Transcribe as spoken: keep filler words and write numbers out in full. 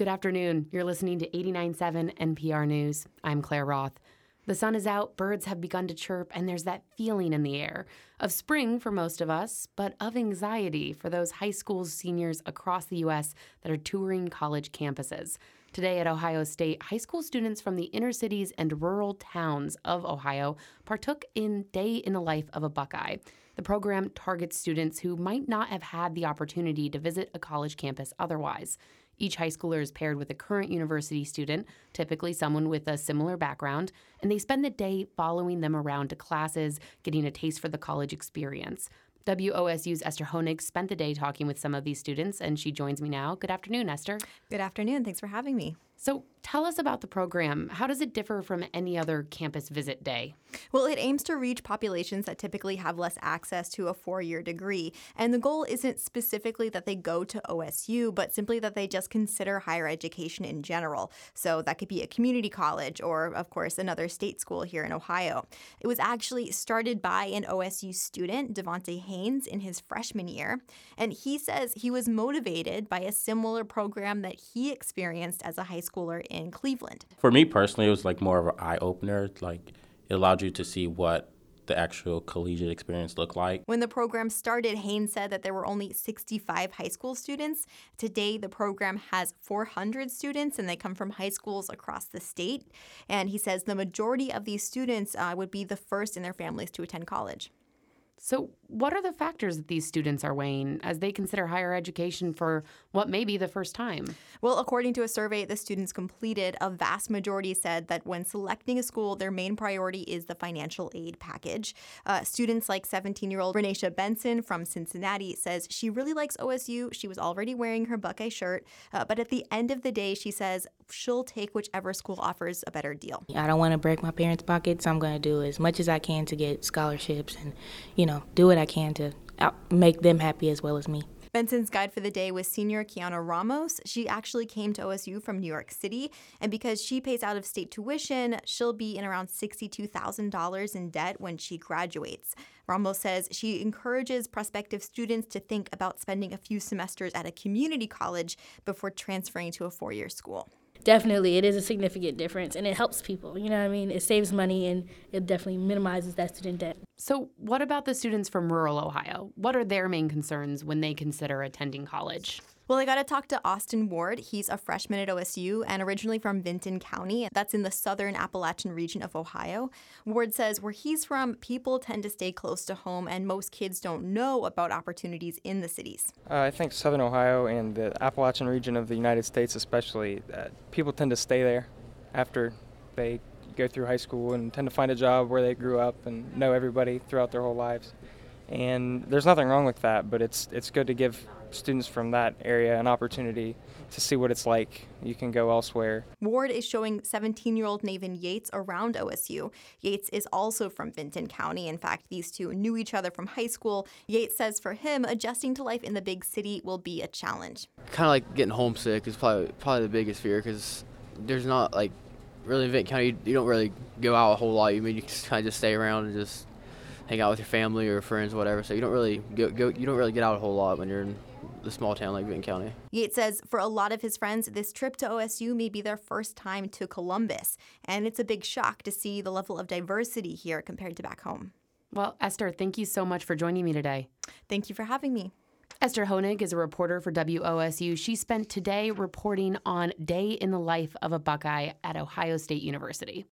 Good afternoon. You're listening to eighty-nine point seven N P R News. I'm Claire Roth. The sun is out, birds have begun to chirp, and there's that feeling in the air of spring for most of us, but of anxiety for those high school seniors across the U S that are touring college campuses. Today at Ohio State, high school students from the inner cities and rural towns of Ohio partook in Day in the Life of a Buckeye. The program targets students who might not have had the opportunity to visit a college campus otherwise. Each high schooler is paired with a current university student, typically someone with a similar background, and they spend the day following them around to classes, getting a taste for the college experience. W O S U's Esther Honig spent the day talking with some of these students, and she joins me now. Good afternoon, Esther. Good afternoon. Thanks for having me. So tell us about the program. How does it differ from any other campus visit day? Well, it aims to reach populations that typically have less access to a four-year degree. And the goal isn't specifically that they go to O S U, but simply that they just consider higher education in general. So that could be a community college or, of course, another state school here in Ohio. It was actually started by an O S U student, Devontae Haynes, in his freshman year. And he says he was motivated by a similar program that he experienced as a high schooler in Cleveland. For me personally, it was like more of an eye-opener. Like, it allowed you to see what the actual collegiate experience looked like. When the program started, Haynes said that there were only sixty-five high school students. Today, the program has four hundred students, and they come from high schools across the state. And he says the majority of these students uh, would be the first in their families to attend college. So what are the factors that these students are weighing as they consider higher education for what may be the first time? Well, according to a survey the students completed, a vast majority said that when selecting a school, their main priority is the financial aid package. Uh, students like seventeen-year-old Renisha Benson from Cincinnati says she really likes O S U. She was already wearing her Buckeye shirt, uh, but at the end of the day, she says she'll take whichever school offers a better deal. I don't want to break my parents' pockets. I'm going to do as much as I can to get scholarships and, you know, do what I can to make them happy as well as me. Benson's guide for the day was senior Kiana Ramos. She actually came to O S U from New York City, and because she pays out-of-state tuition, she'll be in around sixty-two thousand dollars in debt when she graduates. Ramos says she encourages prospective students to think about spending a few semesters at a community college before transferring to a four-year school. Definitely, it is a significant difference, and it helps people. You know what I mean? It saves money, and it definitely minimizes that student debt. So what about the students from rural Ohio? What are their main concerns when they consider attending college? Well, I got to talk to Austin Ward. He's a freshman at O S U and originally from Vinton County. That's in the southern Appalachian region of Ohio. Ward says where he's from, people tend to stay close to home, and most kids don't know about opportunities in the cities. Uh, I think southern Ohio and the Appalachian region of the United States especially, uh, people tend to stay there after they go through high school and tend to find a job where they grew up and know everybody throughout their whole lives. And there's nothing wrong with that, but it's it's good to give students from that area an opportunity to see what it's like. You can go elsewhere. Ward is showing seventeen-year-old Nathan Yates around O S U. Yates is also from Vinton County. In fact, these two knew each other from high school. Yates says for him, adjusting to life in the big city will be a challenge. Kind of like getting homesick is probably probably the biggest fear, because there's not, like, really in Vinton County, you don't really go out a whole lot. You mean you kind of just stay around and just hang out with your family or friends or whatever. So you don't really go, go you don't really get out a whole lot when you're in the small town like Vinton County. Yates says for a lot of his friends, this trip to O S U may be their first time to Columbus, and it's a big shock to see the level of diversity here compared to back home. Well, Esther, thank you so much for joining me today. Thank you for having me. Esther Honig is a reporter for W O S U. She spent today reporting on Day in the Life of a Buckeye at Ohio State University.